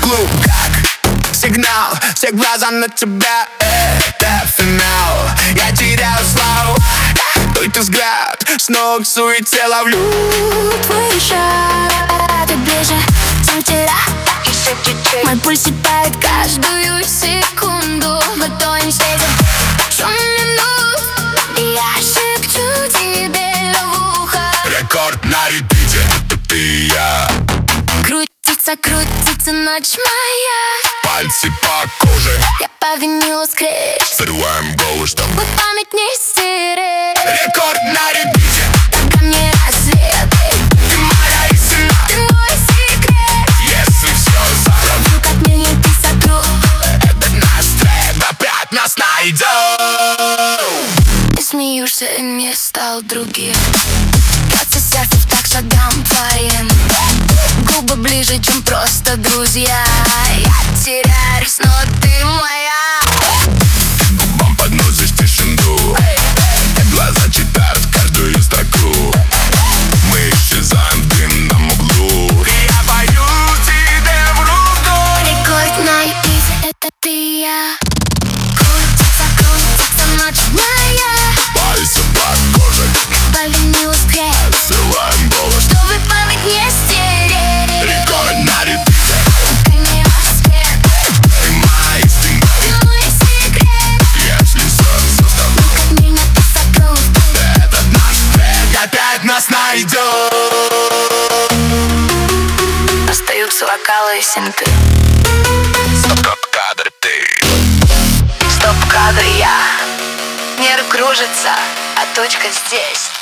клуб как сигнал, все глаза на тебя, это финал. Я теряю славу, твой ты взгляд, с ног к суете ловлю. Твой шаг, ты ближе, чем вчера. Еще чуть-чуть. Мой пульс считает каждую секунду. В ладони светит шум минут, и я шепчу тебе в ухо. Рекорд на репите, это ты и я. Крутится, крутится ночь моя. Пальцы по коже, Я по винилу скрипт, взрываем голову, чтобы память не стереть. рекорд на репите. Ко мне рассвет, Ты моя истина, ты мой секрет. если все забыл, Вдруг отменит ты сокру. этот наш трек опять нас найдет. Ты смеешься, и мне стал другим. Бьется сердце в так шагам твоим. Губы ближе, чем просто друзья. Я теряюсь, но ты моя. Губам подносишь тишину, глаза читают каждую строку. Мы исчезаем в дымном углу, и я пою тебе в руку. Рекорд на репите, это ты и я. Крутится, крутится ночь моя. Пальцы по коже, По винилу скрипт, взрываем голову, чтобы память не стереть. рекорд на репите. Ко мне рассвет, Ты моя истина, ты мой секрет. если все заставил, Меня ты сокру. этот наш трек опять нас найдет. Остаются вокалы и синты. Стоп-кадр ты. Стоп-кадр я. Мир кружится, а точка здесь.